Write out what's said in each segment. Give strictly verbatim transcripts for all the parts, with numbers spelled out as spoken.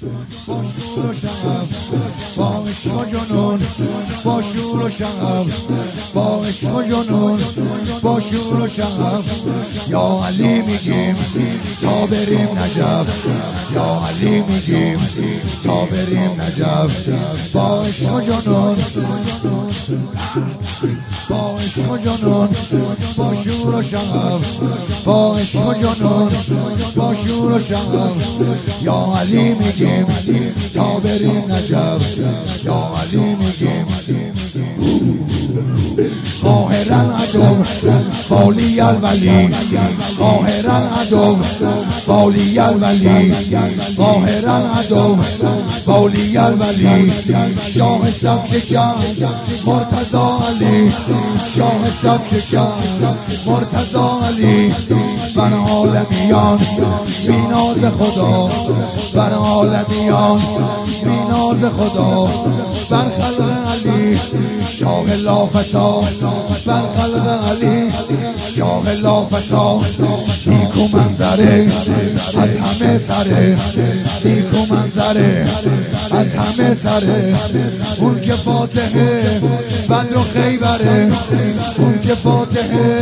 با شور و شغف، با عشق و جنون، با شور و شغف، با عشق و جنون، با شور و شغف. یا علی میگیم تا بریم نجف، یا علی میگیم تا بریم نجف. با عشق و جنون، با عشق و جنون، با شور و شغف، با عشق و جنون، با شور و شغف. یا علی میگیم تا بریم نجف، یا علی میگیم. قاهرا عدو والی الولی، قاهرا عدو والی الولی، قاهرا عدو والی الولی. شاه صف شکن مرتضی علی، شاه صف شکن مرتضی علی. بر عالمیان بیناز خدا، بر عالمیان بیناز خدا. بر خلق علی شاه لافتا، بر خلق علی شاه لافتا. نیکو منظره از همه سره، نیکو منظره از همه سره. اون که فاتحه بدر و خیبره، اون که فاتحه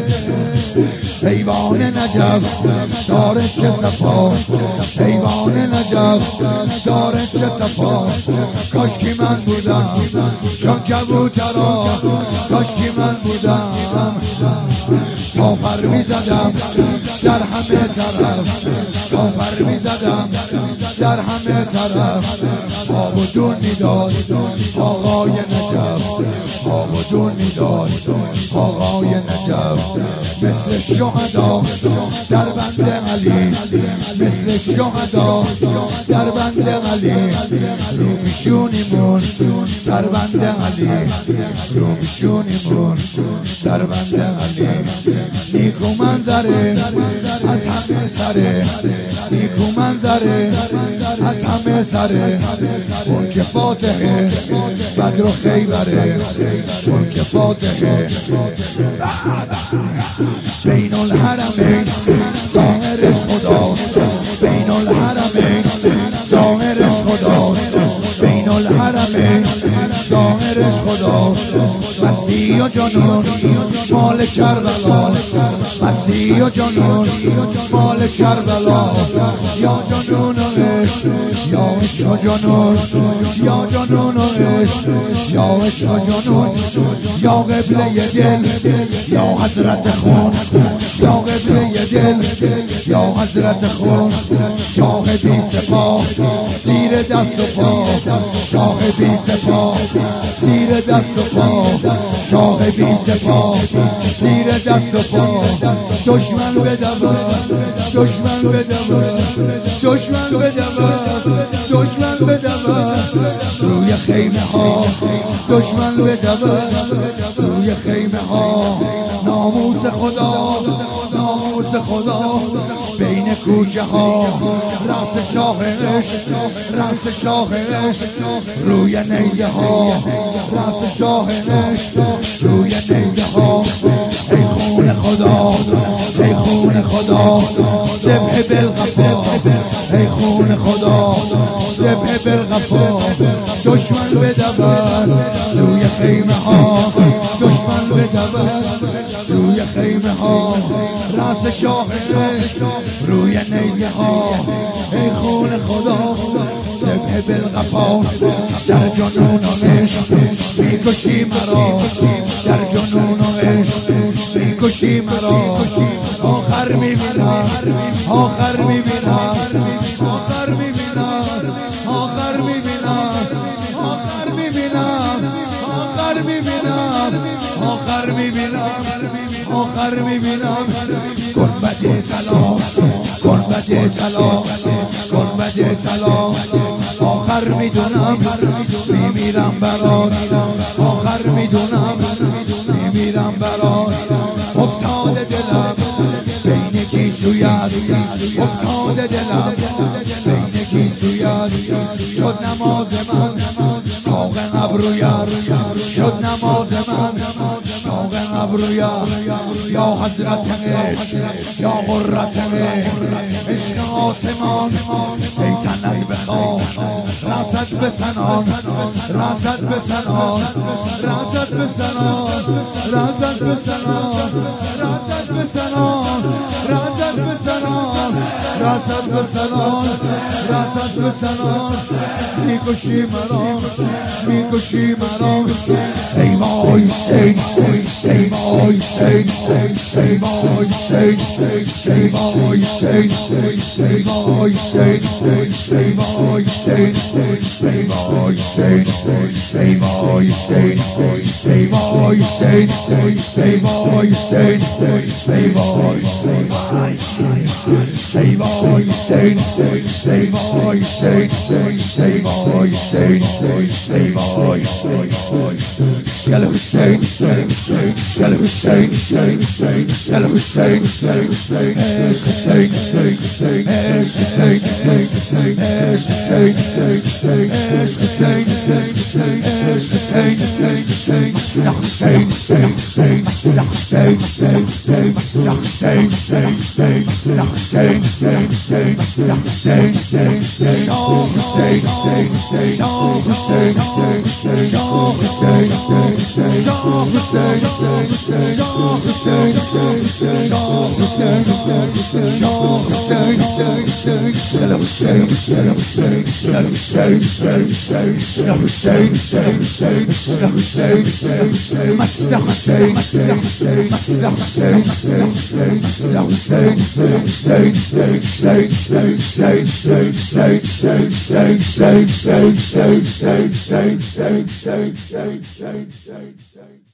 حیوان نجف داره چه صفا، حیوان نجف داره چه صفا. کاشکی من بودم چون کبوترا، کاشکی من بودم تا پر میزدم در همه طرف، تا پر میزدم در همه طرف. آب و دون میداد آقای نجف، آب و دون میداد آقای نجف. مثل شهدا در بند علی، مثل شهدا در بند علی. رو میشونیمون سربند علی، رو میشونیمون سربند علی. نیکو منظره از همه سره، نیکو منظره از همه سره. اون که فاتحه بدر و خیبره، اون که فاتحه بین الحرمین ظاهرش خداست، بین الحرمین ظاهرش خداست، بین الحرمین ظاهرش خداست. مسیح و جنون مال کربلا، مسیح و جنون مال کربلا. یا جنون و عشق، یا عشق و جنون، یا جنون و عشق، یا عشق و جنون. یا قبله دل، یا حضرت خون، یا قبله دل، یا حضرت خون. شاه بی سپاه زیر دست و پا، شاه بی سپاه زیر دست و پا، شاه بی سپاه زیر دست و پا. دشمن بدور، دشمن بدور، دشمن بدور، دشمن بدور سوی خیمه ها، دشمن بدور سوی خیمه ها. ناموس خدا، ناموس خدا بین کوچه ها. راس شاه عشق، راس شاه عشق روی نیزه ها، راس شاه عشق روی نیزه ها. ای خون خدا، ای خون خدا ذبح بالغفا، ای خون خدا ذبح بالغفا. دشمن بدور سوی خیمه ها، دشمن بدور سوی خیمه ها. راس شاه عشق روی نیزه ها. ای خون خدا ذبح بالغفا. در جنون و عشق میکشی مرا، در جنون و عشق میکشی مرا. آخر میبینم، آخر میبینم، آخر میبینم، آخر میبینم، آخر میبینم، آخر میبینم، آخر میبینم، آخر میبینم. گنبد طلا، گنبد طلا، گنبد طلا. آخر میدونم میمیرم برات، آخر میدونم میمیرم برات. افتاده دلم بین گیسویت، افتاده دلم بین گیسویت. شد نماز من طاق ابرویت، شد نماز من طاق ابرویا یا حضرت عشق یا قرة عشق آسمان ای تنت به خاک رسد به سنان رسد به سنان رسد به سنان رسد به سنان رسد به سنان رسد به سنان رسد به سنان رسد به سنان میکشی مرا میکشی مرا ای وای سین ای وای سین ای وای سین ای وای سین ای وای سین ای وای سین ای وای سین ای وای سین ای وای سین ای وای سین ای وای ای وای سین ای وای سین ای وای سین ای وای گل حسین گل حسین گل حسین عشق حسین عشق حسین عشق حسین عشق حسین عشق حسین مسلح حسین مسلح حسین مسلح حسین مسلح حسین مسلح حسین شاه حسین شاه حسین شاه حسین شاه حسین شاه حسین شاه حسین شاه حسین گل حسین گل حسین گل حسین گل حسین گل حسین مسلح حسین مسلح حسین مسلح حسین حسین حسین حسین حسین حسین حسین حسین حسین حسین حسین حسین حسین